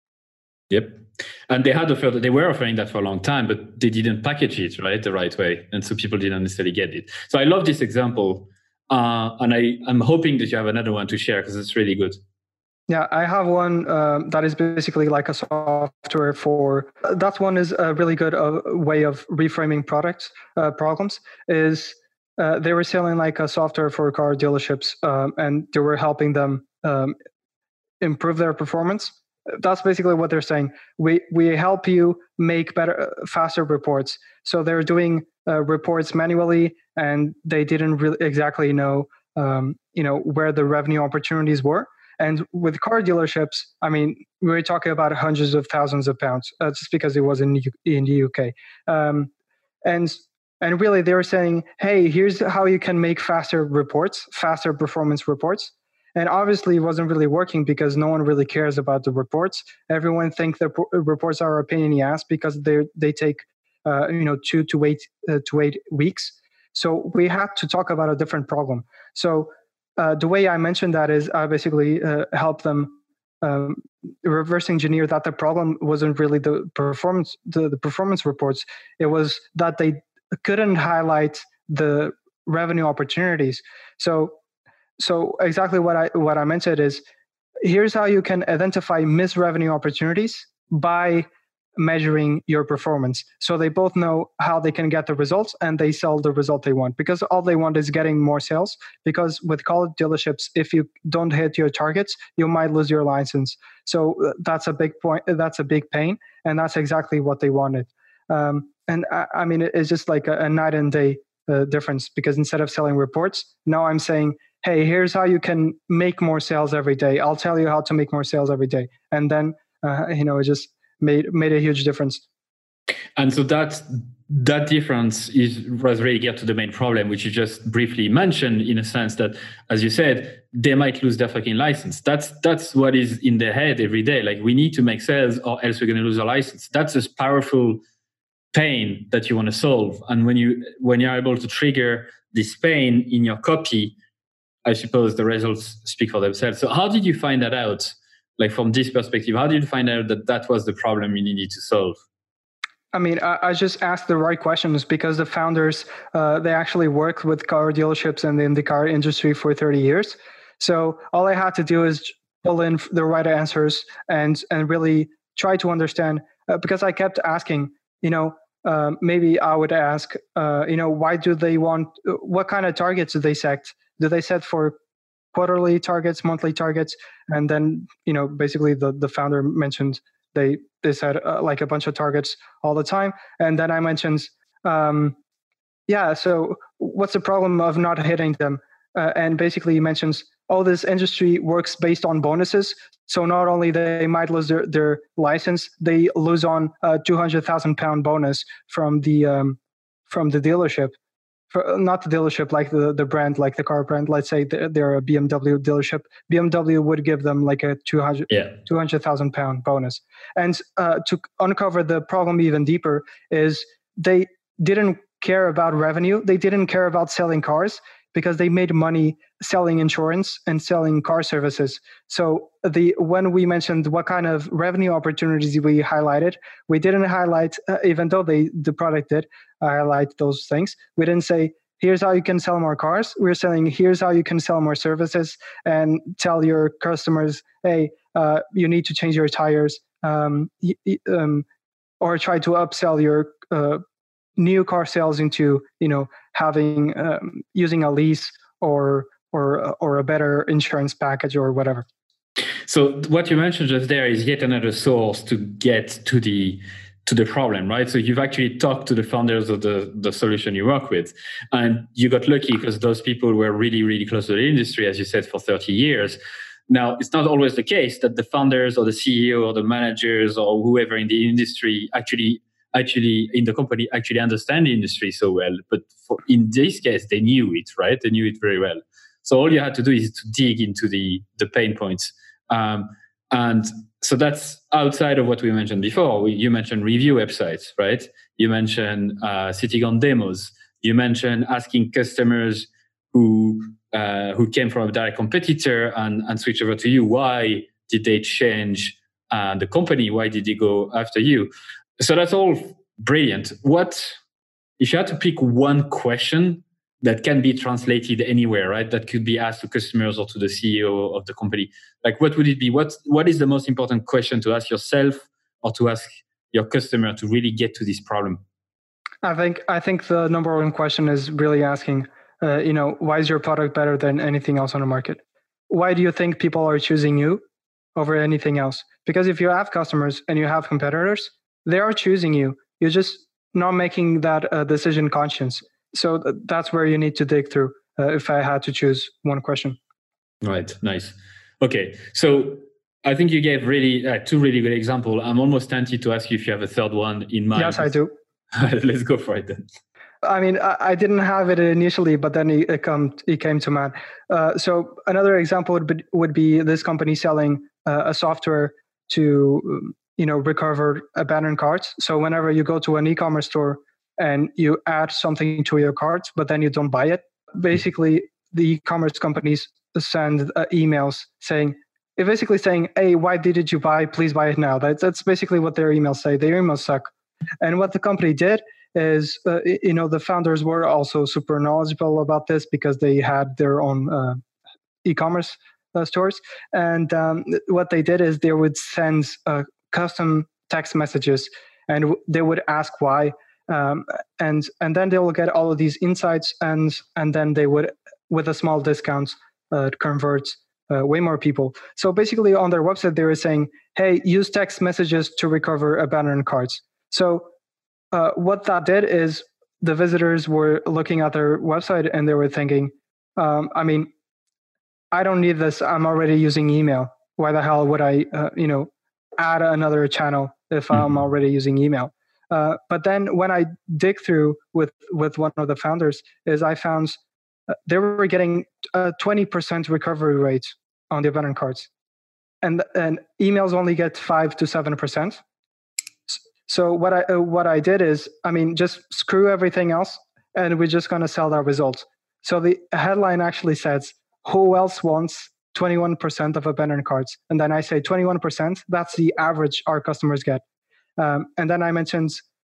Yep. And they had offered, they were offering that for a long time, but they didn't package it, right, the right way. And so people didn't necessarily get it. So I love this example. Uh, and I, I'm hoping that you have another one to share because it's really good.
Yeah, I have one um, that is basically like a software for, that one is a really good uh, way of reframing products, uh, problems, is uh, they were selling like a software for car dealerships um, and they were helping them um, improve their performance. That's basically what they're saying. We we help you make better, faster reports. So they're doing uh, reports manually and they didn't really exactly know, um, you know, where the revenue opportunities were. And with car dealerships, I mean, we were talking about hundreds of thousands of pounds, uh, just because it was in in the U K. Um, and and really, they were saying, hey, here's how you can make faster reports, faster performance reports. And obviously, it wasn't really working because no one really cares about the reports. Everyone thinks the reports are a pain in the ass because they they take uh, you know two to eight uh, to eight weeks. So we had to talk about a different problem. So. Uh, the way I mentioned that is I basically uh, help them um, reverse engineer that the problem wasn't really the performance the, the performance reports. It was that they couldn't highlight the revenue opportunities. So so exactly what I what I mentioned is here's how you can identify missed revenue opportunities by measuring your performance. So they both know how they can get the results and they sell the result they want, because all they want is getting more sales. Because with car dealerships, if you don't hit your targets, you might lose your license. So that's a big point. That's a big pain. And that's exactly what they wanted. Um, and I, I mean, it's just like a, a night and day uh, difference, because instead of selling reports, now I'm saying, hey, here's how you can make more sales every day. I'll tell you how to make more sales every day. And then, uh, you know, it just made made a huge difference.
And so that that difference is was really get to the main problem, which you just briefly mentioned, in a sense that, as you said, they might lose their fucking license. That's that's what is in their head every day. Like, we need to make sales or else we're going to lose our license. That's a powerful pain that you want to solve. And when you when you're able to trigger this pain in your copy, I suppose the results speak for themselves. So how did you find that out? Like, from this perspective, how did you find out that that was the problem you needed to solve?
I mean, I, I just asked the right questions because the founders, uh, they actually worked with car dealerships and in the car industry for thirty years. So all I had to do is pull in the right answers and and really try to understand. Uh, because I kept asking, you know, um, maybe I would ask, uh, you know, why do they want? What kind of targets do they set? Do they set for quarterly targets, monthly targets? And then, you know, basically the the founder mentioned they they set uh, like a bunch of targets all the time. And then I mentioned, um, yeah, so what's the problem of not hitting them? Uh, and basically he mentions, oh, this industry works based on bonuses. So not only they might lose their, their license, they lose on a two hundred thousand pound bonus from the um, from the dealership. For, not the dealership, like the, the brand, like the car brand. Let's say they're, they're a B M W dealership. B M W would give them like a two hundred
Yeah.
two hundred thousand pound bonus. And uh, to uncover the problem even deeper is they didn't care about revenue. They didn't care about selling cars because they made money selling insurance and selling car services. So the when we mentioned what kind of revenue opportunities we highlighted, we didn't highlight, uh, even though they the product did highlight those things. We didn't say, here's how you can sell more cars. We're saying, here's how you can sell more services and tell your customers, hey, uh, you need to change your tires, um, um, or try to upsell your uh, new car sales into, you know, having um, using a lease or or or a better insurance package or whatever.
So what you mentioned just there is yet another source to get to the to the problem, right? So you've actually talked to the founders of the, the solution you work with, and you got lucky because those people were really, really close to the industry, as you said, for thirty years. Now, it's not always the case that the founders or the C E O or the managers or whoever in the industry actually actually in the company actually understand the industry so well. But for, in this case, they knew it, right? They knew it very well. So all you had to do is to dig into the, the pain points. Um, and so that's outside of what we mentioned before. We, you mentioned review websites, right? You mentioned uh, sitting on demos. You mentioned asking customers who uh, who came from a direct competitor and, and switch over to you. Why did they change uh, the company? Why did they go after you? So that's all brilliant. What if you had to pick one question that can be translated anywhere, right? That could be asked to customers or to the C E O of the company. Like, what would it be? What What is the most important question to ask yourself or to ask your customer to really get to this problem?
I think I think the number one question is really asking, uh, you know, why is your product better than anything else on the market? Why do you think people are choosing you over anything else? Because if you have customers and you have competitors, they are choosing you. You're just not making that uh, decision conscious. So th- that's where you need to dig through. Uh, if I had to choose one question.
Right. Nice. Okay. So I think you gave really uh, two really good examples. I'm almost tempted to ask you if you have a third one in mind.
Yes, I do.
Let's go for it then.
I mean, I, I didn't have it initially, but then it, it, come, it came to mind. Uh, so another example would be, would be this company selling uh, a software to, you know, recover abandoned carts. So whenever you go to an e-commerce store and you add something to your cart, but then you don't buy it, basically the e-commerce companies send uh, emails saying, basically saying, hey, why didn't you buy? Please buy it now. That's, that's basically what their emails say. Their emails suck. And what the company did is, uh, you know, the founders were also super knowledgeable about this because they had their own uh, e-commerce uh, stores. And um, what they did is they would send uh, custom text messages and w- they would ask why. Um, and and then they will get all of these insights, and and then they would, with a small discount, uh, convert uh, way more people. So basically, on their website, they were saying, "Hey, use text messages to recover abandoned carts." So uh, what that did is the visitors were looking at their website and they were thinking, um, "I mean, I don't need this. I'm already using email. Why the hell would I, uh, you know, add another channel if I'm mm-hmm. already using email?" Uh, but then when I dig through with, with one of the founders, is I found uh, they were getting a twenty percent recovery rate on the abandoned carts. And, and emails only get five to seven percent. So what I, uh, what I did is, I mean, just screw everything else and we're just going to sell that result. So the headline actually says, who else wants twenty-one percent of abandoned carts? And then I say twenty-one percent, that's the average our customers get. Um, and then I mentioned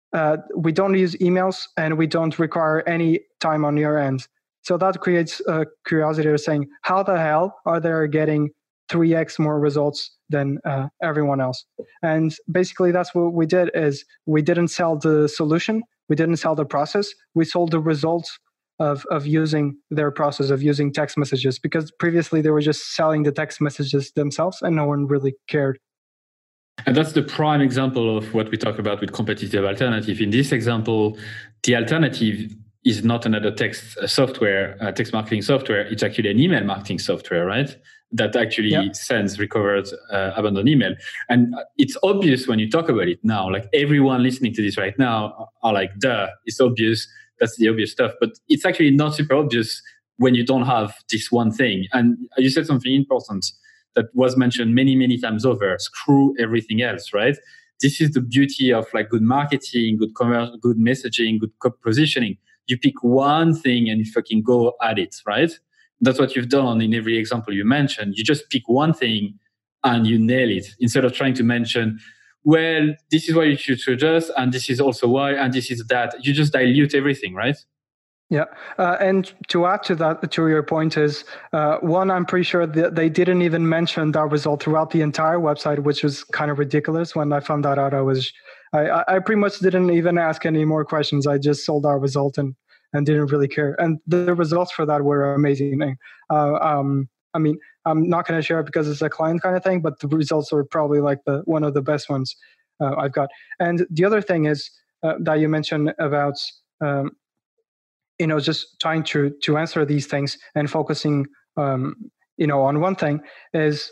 uh, we don't use emails and we don't require any time on your end. So that creates a curiosity of saying, how the hell are they getting three x more results than uh, everyone else? And basically that's what we did is we didn't sell the solution. We didn't sell the process. We sold the results of, of using their process, of using text messages, because previously they were just selling the text messages themselves and no one really cared.
And that's the prime example of what we talk about with competitive alternative. In this example, the alternative is not another text software, uh, text marketing software. It's actually an email marketing software, right? That actually yep. sends recovered uh, abandoned email. And it's obvious when you talk about it now, like everyone listening to this right now are like, duh, it's obvious. That's the obvious stuff. But it's actually not super obvious when you don't have this one thing. And you said something important that was mentioned many, many times over. Screw everything else, right? This is the beauty of like good marketing, good commerce, good messaging, good positioning. You pick one thing and you fucking go at it, right? That's what you've done in every example you mentioned. You just pick one thing and you nail it instead of trying to mention, well, this is why you should adjust, and this is also why, and this is that. You just dilute everything, right?
Yeah. Uh, and to add to that, to your point is, uh, one, I'm pretty sure that they didn't even mention that result throughout the entire website, which was kind of ridiculous. When I found that out, I was, I, I pretty much didn't even ask any more questions. I just sold our result and, and didn't really care. And the results for that were amazing. Uh, um, I mean, I'm not going to share it because it's a client kind of thing, but the results are probably like the one of the best ones uh, I've got. And the other thing is uh, that you mentioned about, um, you know, just trying to to answer these things and focusing, um, you know, on one thing is,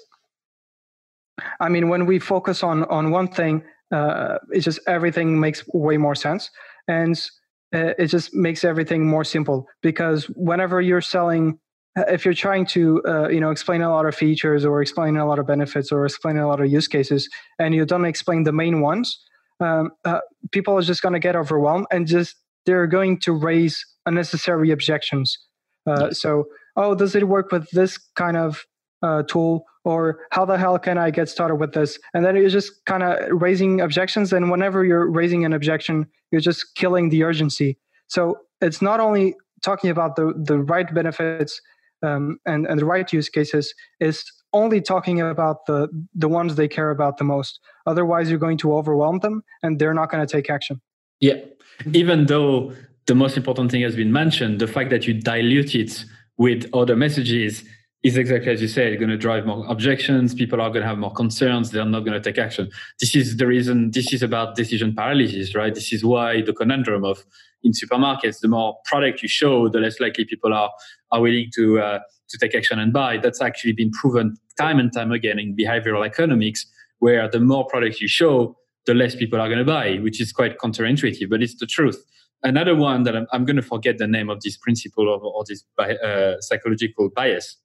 I mean, when we focus on on one thing, uh, it's just everything makes way more sense, and uh, it just makes everything more simple. Because whenever you're selling, if you're trying to, uh, you know, explain a lot of features or explain a lot of benefits or explain a lot of use cases, and you don't explain the main ones, um, uh, people are just going to get overwhelmed and just they're going to raise unnecessary objections. Uh, so, oh, does it work with this kind of uh, tool? Or how the hell can I get started with this? And then you're just kind of raising objections. And whenever you're raising an objection, you're just killing the urgency. So it's not only talking about the, the right benefits um, and, and the right use cases, it's only talking about the, the ones they care about the most. Otherwise, you're going to overwhelm them and they're not going to take action.
Yeah. Even though the most important thing has been mentioned, the fact that you dilute it with other messages is exactly as you said, going to drive more objections. People are going to have more concerns. They're not going to take action. This is the reason, this is about decision paralysis, right? This is why the conundrum of in supermarkets, the more product you show, the less likely people are, are willing to, uh, to take action and buy. That's actually been proven time and time again in behavioral economics, where the more products you show, the less people are going to buy, which is quite counterintuitive, but it's the truth. Another one that I'm, I'm going to forget the name of this principle of, or this uh, psychological bias,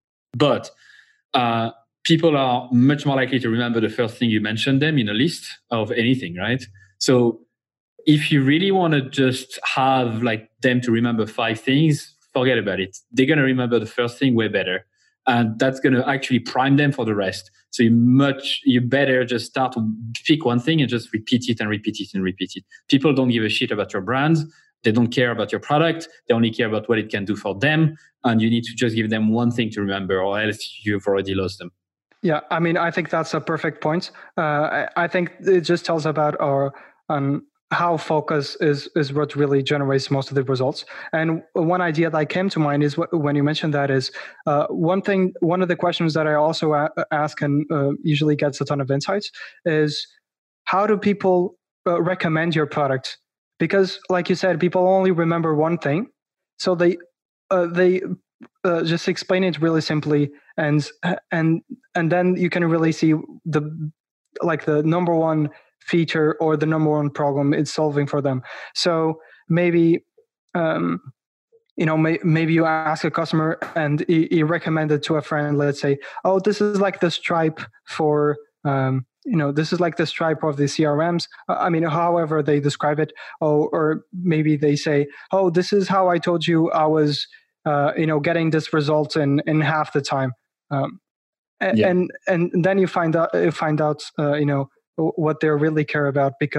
but uh, people are much more likely to remember the first thing you mentioned them in a list of anything, right? So if you really want to just have like them to remember five things, forget about it. They're going to remember the first thing way better. And that's going to actually prime them for the rest. So you much you better just start to pick one thing and just repeat it and repeat it and repeat it. People don't give a shit about your brand. They don't care about your product. They only care about what it can do for them. And you need to just give them one thing to remember, or else you've already lost them.
Yeah, I mean, I think that's a perfect point. Uh, I, I think it just tells about our um, how focus is is what really generates most of the results. And one idea that came to mind is what, when you mentioned that is uh, one thing. One of the questions that I also a- ask and uh, usually gets a ton of insights is how do people uh, recommend your product? Because, like you said, people only remember one thing, so they uh, they uh, just explain it really simply, and and and then you can really see the like the number one feature or the number one problem it's solving for them. So maybe um, you know may, maybe you ask a customer and he, he recommend it to a friend. Let's say, oh, this is like the Stripe for. Um, you know, this is like the Stripe of the C R Ms. I mean, however they describe it. Oh, or maybe they say, oh, this is how I told you I was, uh, you know, getting this result in, in half the time. Um, and, yeah. and and then you find out, you find out, uh, you know, what they really care about. Because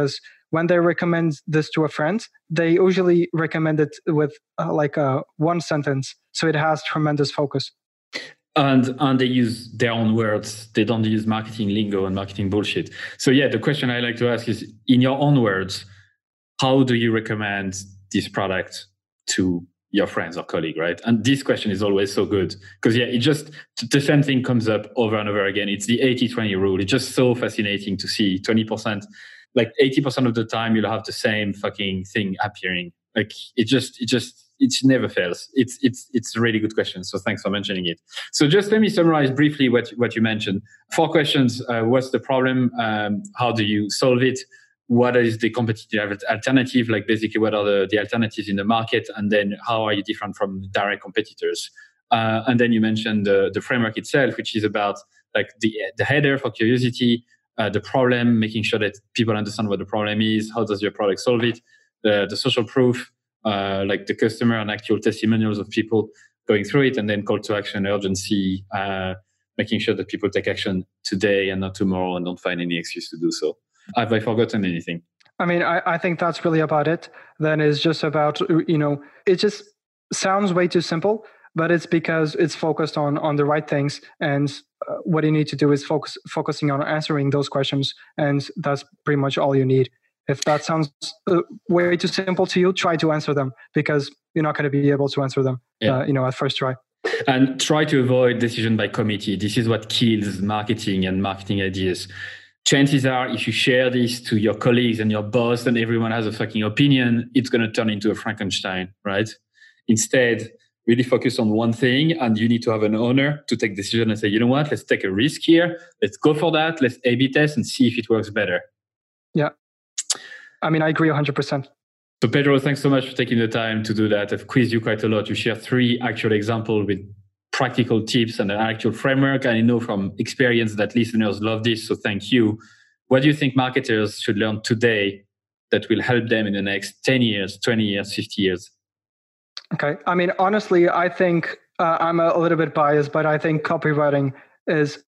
when they recommend this to a friend, they usually recommend it with uh, like a one sentence, so it has tremendous focus.
And and they use their own words. They don't use marketing lingo and marketing bullshit. So yeah, the question I like to ask is, in your own words, how do you recommend this product to your friends or colleague, right? And this question is always so good because yeah, it just, the same thing comes up over and over again. It's the eighty twenty rule. It's just so fascinating to see twenty percent, like eighty percent of the time you'll have the same fucking thing appearing. Like it just, it just, it never fails. It's, it's, it's a really good question. So thanks for mentioning it. So just let me summarize briefly what, what you mentioned. Four questions. Uh, what's the problem? Um, how do you solve it? What is the competitive alternative? Like basically, what are the, the alternatives in the market? And then how are you different from direct competitors? Uh, and then you mentioned the, the framework itself, which is about like the, the header for curiosity, uh, the problem, making sure that people understand what the problem is. How does your product solve it? The, the social proof, uh, like the customer and actual testimonials of people going through it. And then call to action, urgency, uh, making sure that people take action today and not tomorrow and don't find any excuse to do so. Have I forgotten anything?
I mean, I, I think that's really about it. Then it's just about, you know, it just sounds way too simple, but it's because it's focused on on the right things. And uh, what you need to do is focus focusing on answering those questions. And that's pretty much all you need. If that sounds uh, way too simple to you, try to answer them because you're not going to be able to answer them, yeah. uh, you know, at first try.
And try to avoid decision by committee. This is what kills marketing and marketing ideas. Chances are, if you share this to your colleagues and your boss and everyone has a fucking opinion, it's going to turn into a Frankenstein, right? Instead, really focus on one thing and you need to have an owner to take decision and say, you know what, let's take a risk here. Let's go for that. Let's A B test and see if it works better.
Yeah. I mean, I agree one hundred percent.
So Pedro, thanks so much for taking the time to do that. I've quizzed you quite a lot. You share three actual examples with practical tips and an actual framework. I know from experience that listeners love this, so thank you. What do you think marketers should learn today that will help them in the next ten years, twenty years, fifty years?
Okay. I mean, honestly, I think uh, I'm a little bit biased, but I think copywriting is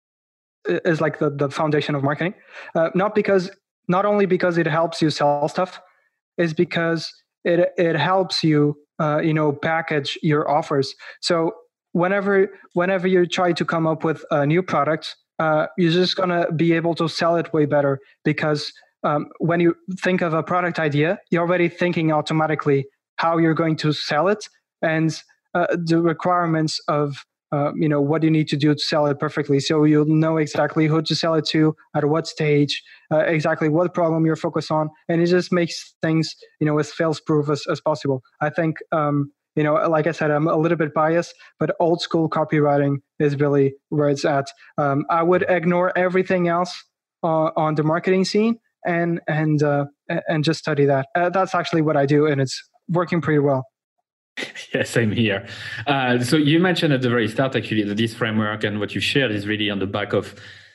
is like the, the foundation of marketing. Uh, not because, not only because it helps you sell stuff, is because it it helps you, uh, you know, package your offers. So whenever whenever you try to come up with a new product, uh, you're just gonna be able to sell it way better because um, when you think of a product idea, you're already thinking automatically how you're going to sell it and uh, the requirements of uh, you know what you need to do to sell it perfectly. So you'll know exactly who to sell it to, at what stage, uh, exactly what problem you're focused on, and it just makes things you know as fail-proof as, as possible. I think. Um, You know, like I said, I'm a little bit biased, but old school copywriting is really where it's at. Um, I would ignore everything else uh, on the marketing scene and and uh, and just study that. Uh, that's actually what I do, and it's working pretty well.
Yeah, same here. Uh, so you mentioned at the very start, actually, that this framework and what you shared is really on the back of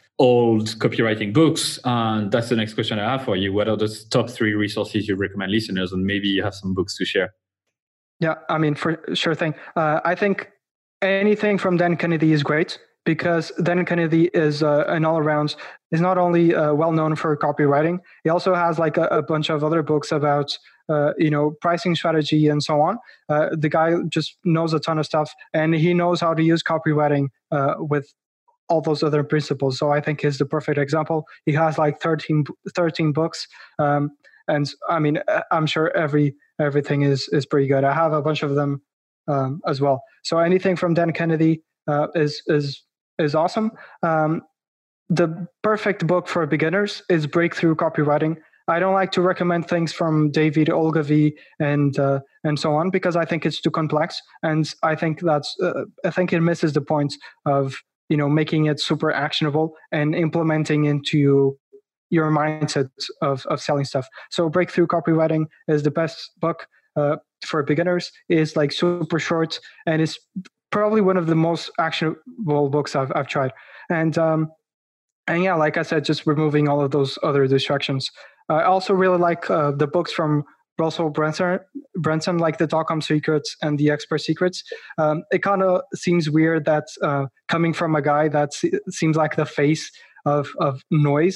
old copywriting books. And that's the next question I have for you. What are the top three resources you recommend listeners? And maybe you have some books to share.
Yeah, I mean, for sure thing. Uh, I think anything from Dan Kennedy is great because Dan Kennedy is uh, an all-around, is not only uh, well-known for copywriting, he also has like a, a bunch of other books about, uh, you know, pricing strategy and so on. Uh, the guy just knows a ton of stuff and he knows how to use copywriting uh, with all those other principles. So I think he's the perfect example. He has like thirteen, thirteen books. Um, and I mean, I'm sure every everything is is pretty good. I have a bunch of them um, as well. So anything from Dan Kennedy uh, is is is awesome. Um, the perfect book for beginners is Breakthrough Copywriting. I don't like to recommend things from David Ogilvy and uh, and so on because I think it's too complex, and I think that's uh, I think it misses the point of you know making it super actionable and implementing into your mindset of, of selling stuff. So Breakthrough Copywriting is the best book uh, for beginners. It's like super short and it's probably one of the most actionable books I've I've tried. And um, and yeah, like I said, just removing all of those other distractions. I also really like uh, the books from Russell Brunson, Brunson, like the Dot-Com Secrets and the Expert Secrets. Um, it kind of seems weird that uh, coming from a guy that se- seems like the face of of noise,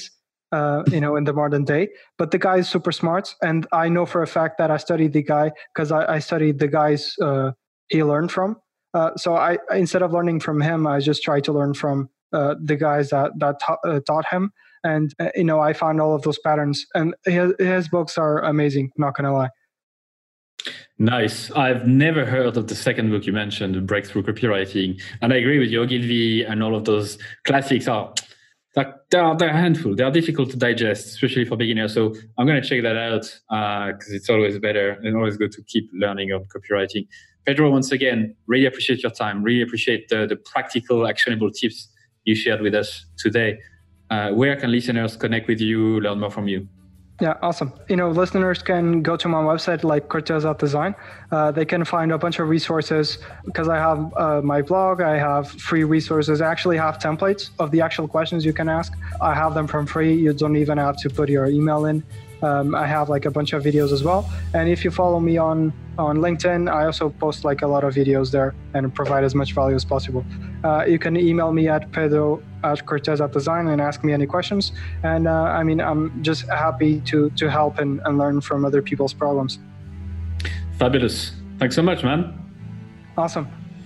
uh, you know, in the modern day. But the guy is super smart, and I know for a fact that I studied the guy because I, I studied the guys uh, he learned from. Uh, so I, instead of learning from him, I just tried to learn from uh, the guys that that ta- uh, taught him, and uh, you know, I found all of those patterns. And his, his books are amazing. Not gonna lie.
Nice. I've never heard of the second book you mentioned, Breakthrough Copywriting, and I agree with you. Ogilvy and all of those classics are they're, they're a handful. They are difficult to digest, especially for beginners. So I'm going to check that out because uh, it's always better and always good to keep learning on copywriting. Pedro, once again, really appreciate your time. Really appreciate the, the practical, actionable tips you shared with us today. Uh, where can listeners connect with you, learn more from you?
Yeah, awesome. You know, listeners can go to my website, like Cortez dot design. Uh, they can find a bunch of resources because I have uh, my blog. I have free resources. I actually have templates of the actual questions you can ask. I have them from free. You don't even have to put your email in. Um, I have like a bunch of videos as well. And if you follow me on, on LinkedIn, I also post like a lot of videos there and provide as much value as possible. Uh, you can email me at pedro at cortez dot design and ask me any questions. And uh, I mean, I'm just happy to to help and, and learn from other people's problems.
Fabulous. Thanks so much, man.
Awesome.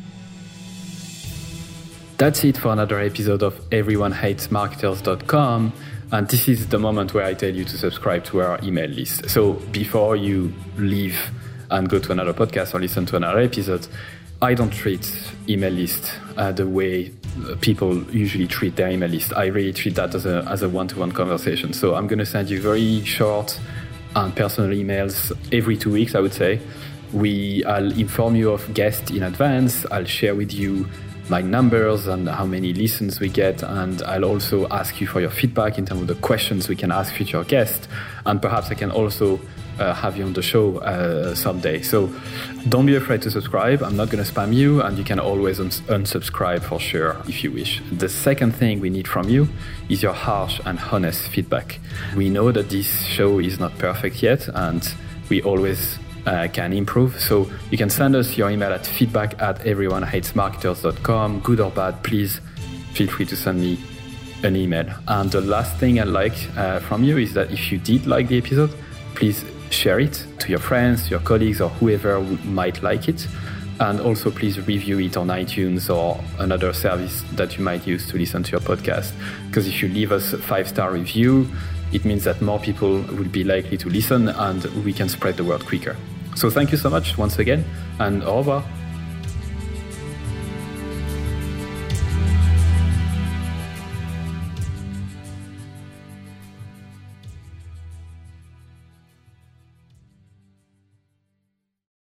That's it for another episode of everyone hates marketers dot com. And this is the moment where I tell you to subscribe to our email list. So before you leave and go to another podcast or listen to another episode, I don't treat email list uh, the way people usually treat their email list. I really treat that as a as a one-to-one conversation. So I'm going to send you very short and personal emails every two weeks, I would say. We, I'll inform you of guests in advance. I'll share with you my numbers and how many listens we get. And I'll also ask you for your feedback in terms of the questions we can ask future guests. And perhaps I can also uh, have you on the show uh, someday. So don't be afraid to subscribe. I'm not going to spam you, and you can always uns- unsubscribe for sure if you wish. The second thing we need from you is your harsh and honest feedback. We know that this show is not perfect yet, and we always Uh, can improve. So you can send us your email at feedback at everyone hates marketers dot com. Good or bad, please feel free to send me an email. And the last thing I'd like uh, from you is that if you did like the episode, please share it to your friends, your colleagues, or whoever might like it. And also please review it on iTunes or another service that you might use to listen to your podcast. Because if you leave us a five-star review, it means that more people will be likely to listen and we can spread the word quicker. So thank you so much once again, and au revoir.